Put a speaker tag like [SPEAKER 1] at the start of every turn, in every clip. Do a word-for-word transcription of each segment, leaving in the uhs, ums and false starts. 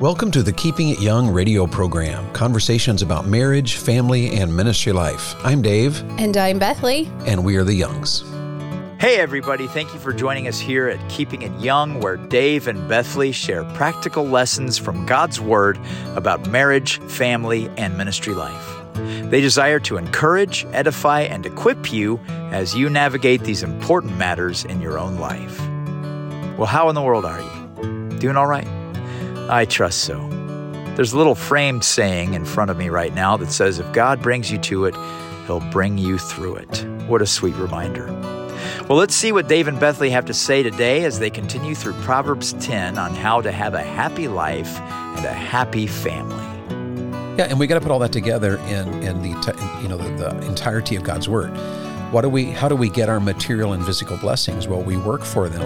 [SPEAKER 1] Welcome to the Keeping It Young radio program, conversations about marriage, family, and ministry life. I'm Dave.
[SPEAKER 2] And I'm Bethany.
[SPEAKER 1] And we are the Youngs.
[SPEAKER 3] Hey everybody, thank you for joining us here at Keeping It Young, where Dave and Bethany share practical lessons from God's Word about marriage, family, and ministry life. They desire to encourage, edify, and equip you as you navigate these important matters in your own life. Well, how in the world are you? Doing all right? I trust so. There's a little framed saying in front of me right now that says, if God brings you to it, He'll bring you through it. What a sweet reminder. Well, let's see what Dave and Bethany have to say today as they continue through Proverbs ten on how to have a happy life and a happy family.
[SPEAKER 1] Yeah, and we got to put all that together in in the you know the, the entirety of God's Word. What do we? How do we get our material and physical blessings? Well, we work for them,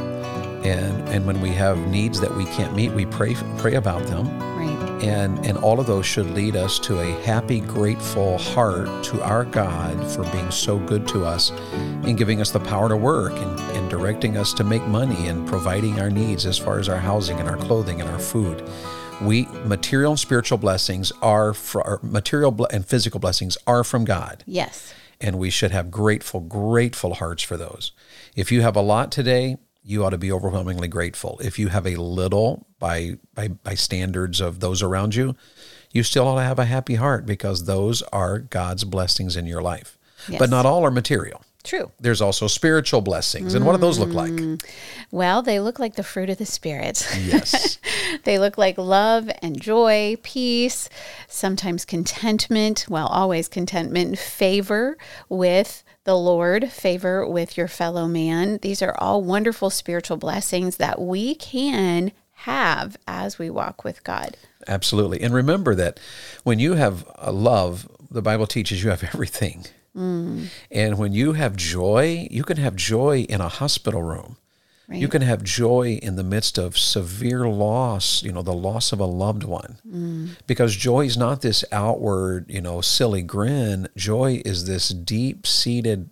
[SPEAKER 1] and and when we have needs that we can't meet, we pray pray about them.
[SPEAKER 2] Right.
[SPEAKER 1] And and all of those should lead us to a happy, grateful heart to our God for being so good to us and giving us the power to work and, and directing us to make money and providing our needs as far as our housing and our clothing and our food. We material and spiritual blessings are for, material and physical blessings are from God.
[SPEAKER 2] Yes.
[SPEAKER 1] And we should have grateful, grateful hearts for those. If you have a lot today, you ought to be overwhelmingly grateful. If you have a little by, by by standards of those around you, you still ought to have a happy heart because those are God's blessings in your life.
[SPEAKER 2] Yes.
[SPEAKER 1] But not all are material.
[SPEAKER 2] True.
[SPEAKER 1] There's also spiritual blessings. And what do those look like?
[SPEAKER 2] Well, they look like the fruit of the Spirit.
[SPEAKER 1] Yes.
[SPEAKER 2] They look like love and joy, peace, sometimes contentment, well, always contentment, favor with the Lord, favor with your fellow man. These are all wonderful spiritual blessings that we can have as we walk with God.
[SPEAKER 1] Absolutely. And remember that when you have a love, the Bible teaches you have everything. Mm. And when you have joy, you can have joy in a hospital room. Right. You can have joy in the midst of severe loss, you know, the loss of a loved one. Mm. Because joy is not this outward, you know, silly grin. Joy is this deep-seated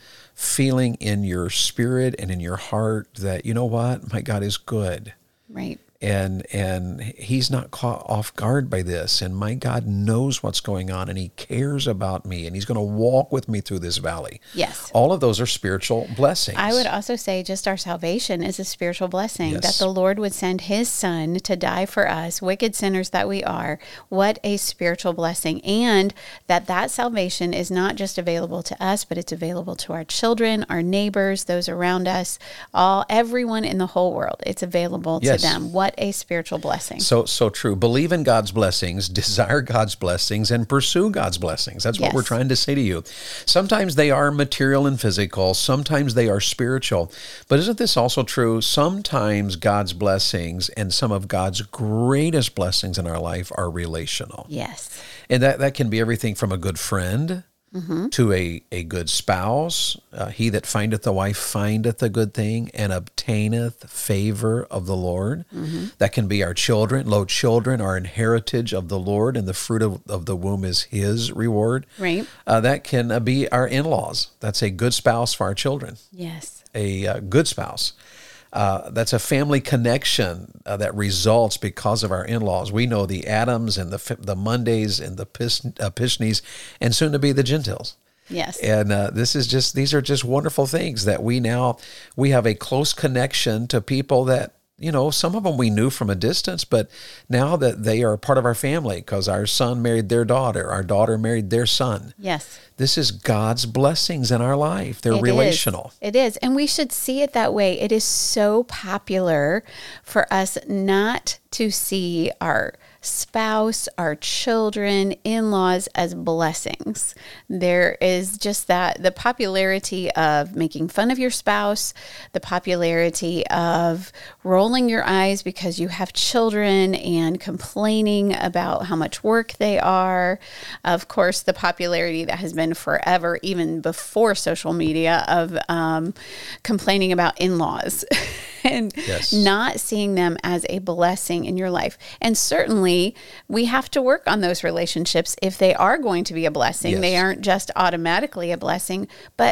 [SPEAKER 1] feeling in your spirit and in your heart that, you know what, my God is good.
[SPEAKER 2] Right.
[SPEAKER 1] And and He's not caught off guard by this. And my God knows what's going on, and He cares about me, and He's going to walk with me through this valley.
[SPEAKER 2] Yes.
[SPEAKER 1] All of those are spiritual blessings.
[SPEAKER 2] I would also say just our salvation is a spiritual blessing,
[SPEAKER 1] yes.
[SPEAKER 2] that the Lord would send His Son to die for us, wicked sinners that we are. What a spiritual blessing. And that that salvation is not just available to us, but it's available to our children, our neighbors, those around us, all everyone in the whole world. It's available
[SPEAKER 1] yes.
[SPEAKER 2] to them. What a spiritual blessing.
[SPEAKER 1] So so true. Believe in God's blessings, desire God's blessings, and pursue God's blessings. That's what
[SPEAKER 2] yes.
[SPEAKER 1] we're trying to say to you. Sometimes they are material and physical. Sometimes they are spiritual. But isn't this also true? Sometimes God's blessings and some of God's greatest blessings in our life are relational.
[SPEAKER 2] Yes.
[SPEAKER 1] And that, that can be everything from a good friend
[SPEAKER 2] Mm-hmm.
[SPEAKER 1] to a, a good spouse. Uh, he that findeth a wife findeth a good thing and obtaineth favor of the Lord. Mm-hmm. That can be our children. Lo, children are an heritage of the Lord, and the fruit of, of the womb is His reward.
[SPEAKER 2] Right.
[SPEAKER 1] Uh, that can uh, be our in-laws. That's a good spouse for our children.
[SPEAKER 2] Yes.
[SPEAKER 1] A uh, good spouse. Uh, that's a family connection uh, that results because of our in-laws. We know the Adams and the the Mondays and the Pis, uh, Pishneys, and soon to be the Gentiles.
[SPEAKER 2] Yes.
[SPEAKER 1] And uh, this is just these are just wonderful things that we now we have a close connection to people that, you know, some of them we knew from a distance, but now that they are part of our family because our son married their daughter, our daughter married their son.
[SPEAKER 2] Yes.
[SPEAKER 1] This is God's blessings in our life. They're
[SPEAKER 2] It
[SPEAKER 1] relational.
[SPEAKER 2] Is. It is. And we should see it that way. It is so popular for us not to see our spouse, our children, in-laws as blessings. There is just that, the popularity of making fun of your spouse, the popularity of rolling your eyes because you have children and complaining about how much work they are. Of course, the popularity that has been forever, even before social media, of um, complaining about in-laws. And
[SPEAKER 1] yes.
[SPEAKER 2] not seeing them as a blessing in your life. And certainly we have to work on those relationships if they are going to be a blessing.
[SPEAKER 1] Yes.
[SPEAKER 2] They aren't just automatically a blessing, but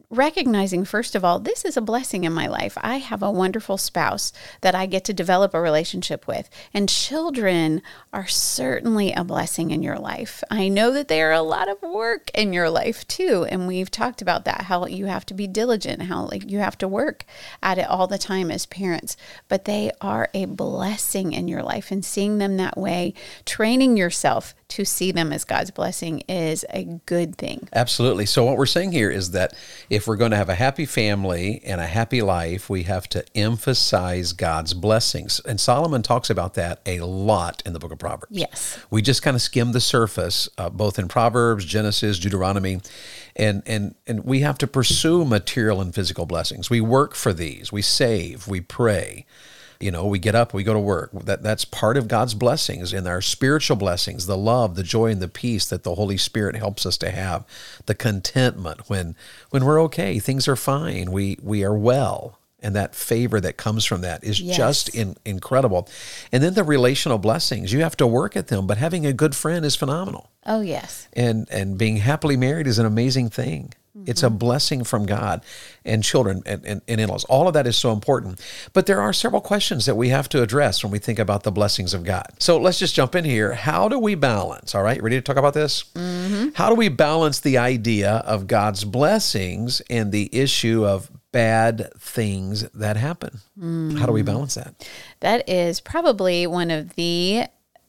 [SPEAKER 2] recognizing, first of all, this is a blessing in my life. I have a wonderful spouse that I get to develop a relationship with. And children are certainly a blessing in your life. I know that they are a lot of work in your life too. And we've talked about that, how you have to be diligent, how like you have to work at it all the time as parents. But they are a blessing in your life. And seeing them that way, training yourself to see them as God's blessing is a good thing.
[SPEAKER 1] Absolutely. So what we're saying here is that if we're going to have a happy family and a happy life, we have to emphasize God's blessings. And Solomon talks about that a lot in the book of Proverbs.
[SPEAKER 2] Yes.
[SPEAKER 1] We just kind of skim the surface, uh, both in Proverbs, Genesis, Deuteronomy, and, and, and we have to pursue material and physical blessings. We work for these. We save. We pray. You know, we get up, we go to work. That that's part of God's blessings and our spiritual blessings, the love, the joy, and the peace that the Holy Spirit helps us to have, the contentment when when we're okay, things are fine, we we are well. And that favor that comes from that is
[SPEAKER 2] Yes.
[SPEAKER 1] just in, incredible. And then the relational blessings, you have to work at them, but having a good friend is phenomenal.
[SPEAKER 2] Oh, yes.
[SPEAKER 1] And and being happily married is an amazing thing. It's a blessing from God, and children and, and, and in-laws. All of that is so important. But there are several questions that we have to address when we think about the blessings of God. So let's just jump in here. How do we balance? All right, ready to talk about this? Mm-hmm. How do we balance the idea of God's blessings and the issue of bad things that happen? Mm. How do we balance that?
[SPEAKER 2] That is probably one of the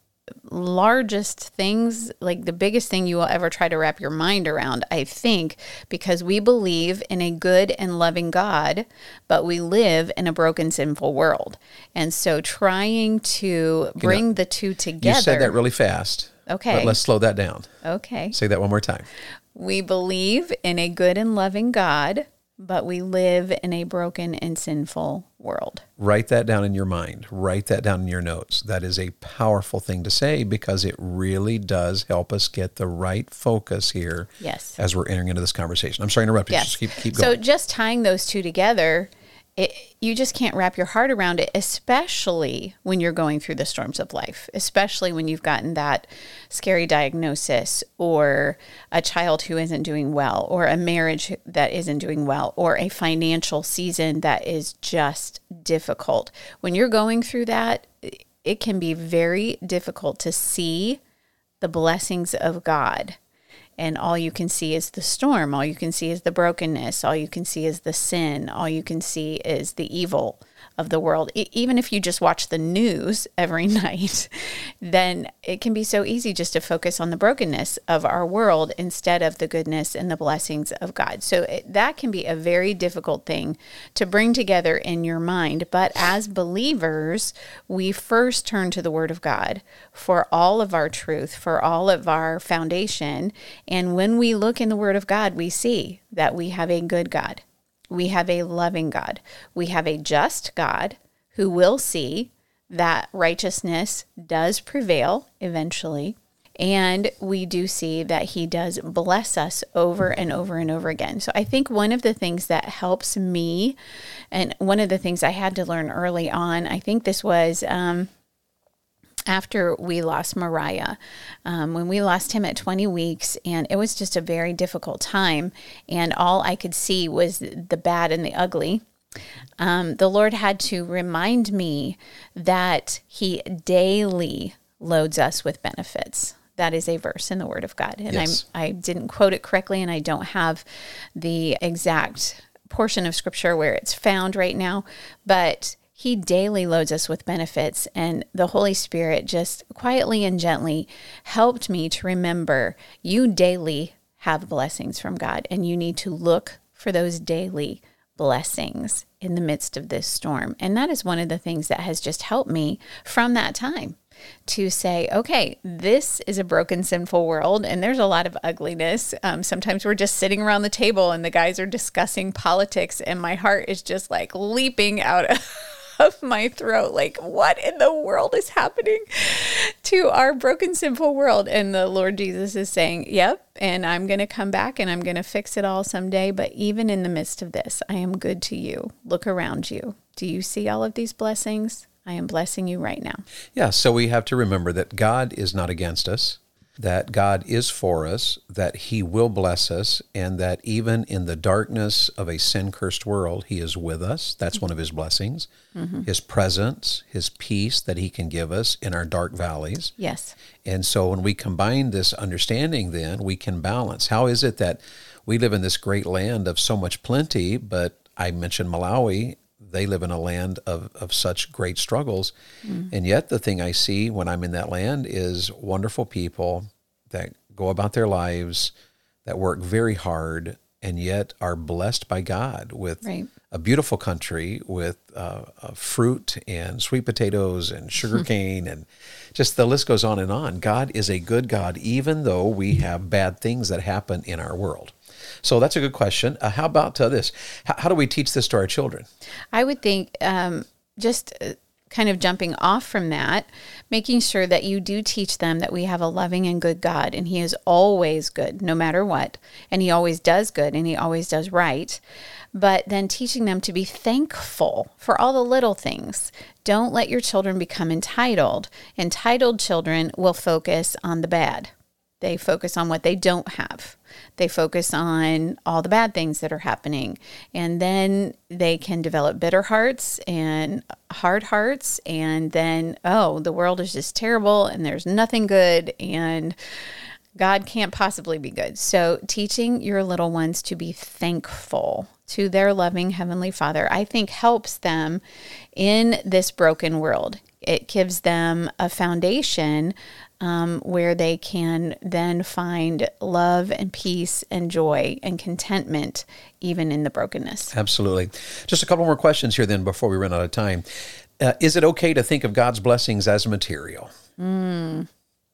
[SPEAKER 2] largest things, like the biggest thing you will ever try to wrap your mind around, I think, because we believe in a good and loving God, but we live in a broken, sinful world. And so trying to bring you know, the two together.
[SPEAKER 1] You said that really fast.
[SPEAKER 2] Okay.
[SPEAKER 1] But let's slow that down.
[SPEAKER 2] Okay.
[SPEAKER 1] Say that one more time.
[SPEAKER 2] We believe in a good and loving God, but we live in a broken and sinful world.
[SPEAKER 1] Write that down in your mind. Write that down in your notes. That is a powerful thing to say because it really does help us get the right focus here.
[SPEAKER 2] Yes.
[SPEAKER 1] As we're entering into this conversation. I'm sorry to interrupt you.
[SPEAKER 2] Yes.
[SPEAKER 1] Just keep, keep going.
[SPEAKER 2] So just tying those two together, it, you just can't wrap your heart around it, especially when you're going through the storms of life, especially when you've gotten that scary diagnosis or a child who isn't doing well or a marriage that isn't doing well or a financial season that is just difficult. When you're going through that, it can be very difficult to see the blessings of God. And all you can see is the storm. All you can see is the brokenness. All you can see is the sin. All you can see is the evil of the world. E- even if you just watch the news every night, then it can be so easy just to focus on the brokenness of our world instead of the goodness and the blessings of God. So it, that can be a very difficult thing to bring together in your mind. But as believers, we first turn to the Word of God for all of our truth, for all of our foundation. And when we look in the Word of God, we see that we have a good God. We have a loving God. We have a just God who will see that righteousness does prevail eventually. And we do see that he does bless us over and over and over again. So I think one of the things that helps me, and one of the things I had to learn early on, I think this was um, after we lost Mariah, um, when we lost him at twenty weeks, and it was just a very difficult time, and all I could see was the bad and the ugly. Um, the Lord had to remind me that he daily loads us with benefits. That is a verse in the Word of God. And
[SPEAKER 1] Yes.
[SPEAKER 2] I'm, I didn't quote it correctly, and I don't have the exact portion of Scripture where it's found right now, but he daily loads us with benefits, and the Holy Spirit just quietly and gently helped me to remember you daily have blessings from God, and you need to look for those daily blessings in the midst of this storm. And that is one of the things that has just helped me from that time to say, okay, this is a broken, sinful world, and there's a lot of ugliness. Um, sometimes we're just sitting around the table and the guys are discussing politics, and my heart is just like leaping out of of my throat, like, what in the world is happening to our broken, sinful world? And the Lord Jesus is saying, yep, and I'm going to come back and I'm going to fix it all someday. But even in the midst of this, I am good to you. Look around you. Do you see all of these blessings? I am blessing you right now.
[SPEAKER 1] Yeah, so we have to remember that God is not against us. that God is for us, that he will bless us, and that even in the darkness of a sin-cursed world, he is with us. That's mm-hmm. one of his blessings. Mm-hmm. His presence, his peace that he can give us in our dark valleys.
[SPEAKER 2] Yes.
[SPEAKER 1] And so when we combine this understanding, then we can balance. How is it that we live in this great land of so much plenty, but I mentioned Malawi, they live in a land of, of such great struggles. Mm. And yet the thing I see when I'm in that land is wonderful people that go about their lives, that work very hard, and yet are blessed by God with right. a beautiful country with uh, uh, fruit and sweet potatoes and sugar cane and just the list goes on and on. God is a good God, even though we have bad things that happen in our world. So that's a good question. Uh, how about uh, this? How, how do we teach this to our children?
[SPEAKER 2] I would think um, just uh, kind of jumping off from that, making sure that you do teach them that we have a loving and good God, and he is always good, no matter what, and he always does good, and he always does right. But then teaching them to be thankful for all the little things. Don't let your children become entitled. Entitled children will focus on the bad. They focus on what they don't have. They focus on all the bad things that are happening. And then they can develop bitter hearts and hard hearts. And then, oh, the world is just terrible and there's nothing good and God can't possibly be good. So teaching your little ones to be thankful to their loving Heavenly Father, I think helps them in this broken world. It gives them a foundation Um, where they can then find love and peace and joy and contentment even in the brokenness.
[SPEAKER 1] Absolutely. Just a couple more questions here then before we run out of time. Uh, is it okay to think of God's blessings as material?
[SPEAKER 2] Mm,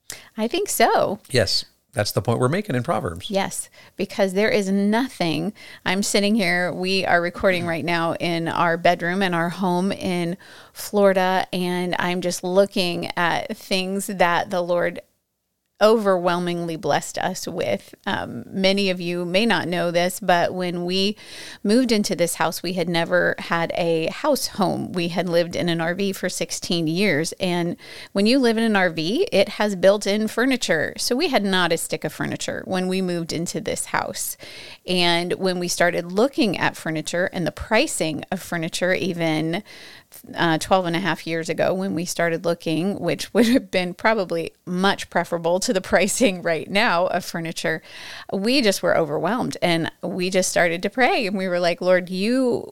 [SPEAKER 2] I think so.
[SPEAKER 1] Yes. That's the point we're making in Proverbs.
[SPEAKER 2] Yes, because there is nothing. I'm sitting here. We are recording right now in our bedroom in our home in Florida, and I'm just looking at things that the Lord overwhelmingly blessed us with. Um, many of you may not know this, but when we moved into this house, we had never had a house home. We had lived in an R V for sixteen years. And when you live in an R V, it has built-in furniture. So we had not a stick of furniture when we moved into this house. And when we started looking at furniture and the pricing of furniture, even Uh, twelve and a half years ago when we started looking, which would have been probably much preferable to the pricing right now of furniture, we just were overwhelmed and we just started to pray. And we were like, Lord, you,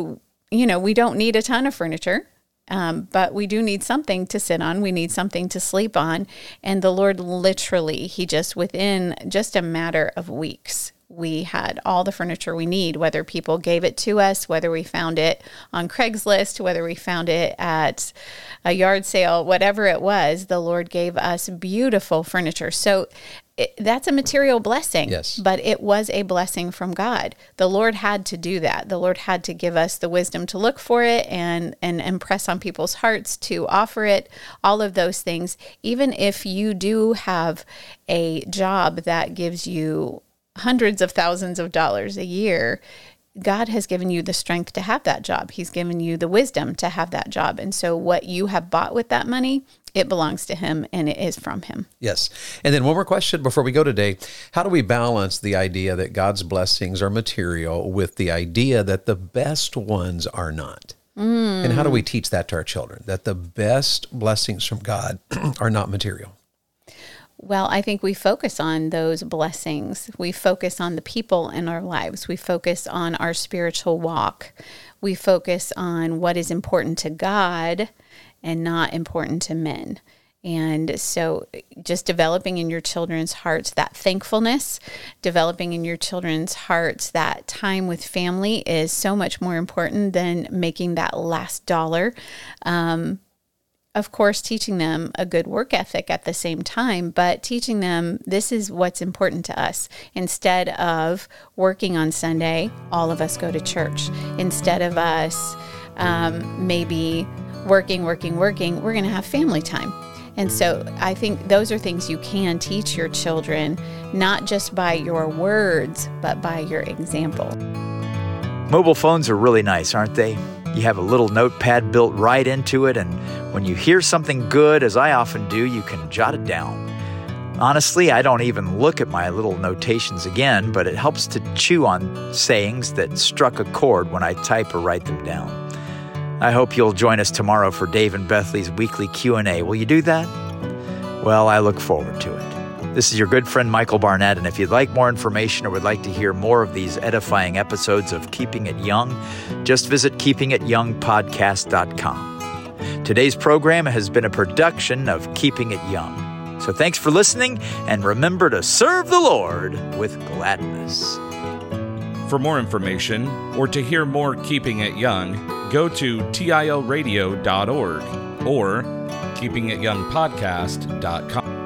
[SPEAKER 2] you know, we don't need a ton of furniture. Um, but we do need something to sit on. We need something to sleep on. And the Lord literally, he just within just a matter of weeks, we had all the furniture we need, whether people gave it to us, whether we found it on Craigslist, whether we found it at a yard sale, whatever it was, the Lord gave us beautiful furniture. So it, that's a material blessing,
[SPEAKER 1] yes.
[SPEAKER 2] But it was a blessing from God. The Lord had to do that. The Lord had to give us the wisdom to look for it and, and impress on people's hearts to offer it, all of those things. Even if you do have a job that gives you hundreds of thousands of dollars a year, God has given you the strength to have that job. He's given you the wisdom to have that job. And so what you have bought with that money, it belongs to him and it is from him.
[SPEAKER 1] Yes. And then one more question before we go today. How do we balance the idea that God's blessings are material with the idea that the best ones are not? Mm. And how do we teach that to our children, that the best blessings from God are not material?
[SPEAKER 2] Well, I think we focus on those blessings. We focus on the people in our lives. We focus on our spiritual walk. We focus on what is important to God and not important to men. And so just developing in your children's hearts that thankfulness, developing in your children's hearts that time with family is so much more important than making that last dollar. Um, Of course, teaching them a good work ethic at the same time, but teaching them this is what's important to us. Instead of working on Sunday, all of us go to church. Instead of us um, maybe working, working, working, we're going to have family time. And so I think those are things you can teach your children, not just by your words, but by your example.
[SPEAKER 3] Mobile phones are really nice, aren't they? You have a little notepad built right into it, and when you hear something good, as I often do, you can jot it down. Honestly, I don't even look at my little notations again, but it helps to chew on sayings that struck a chord when I type or write them down. I hope you'll join us tomorrow for Dave and Bethley's weekly Q and A. Will you do that? Well, I look forward to it. This is your good friend Michael Barnett, and if you'd like more information or would like to hear more of these edifying episodes of Keeping It Young, just visit keeping it young podcast dot com. Today's program has been a production of Keeping It Young. So thanks for listening, and remember to serve the Lord with gladness.
[SPEAKER 4] For more information or to hear more Keeping It Young, go to T I L radio dot org or keeping it young podcast dot com.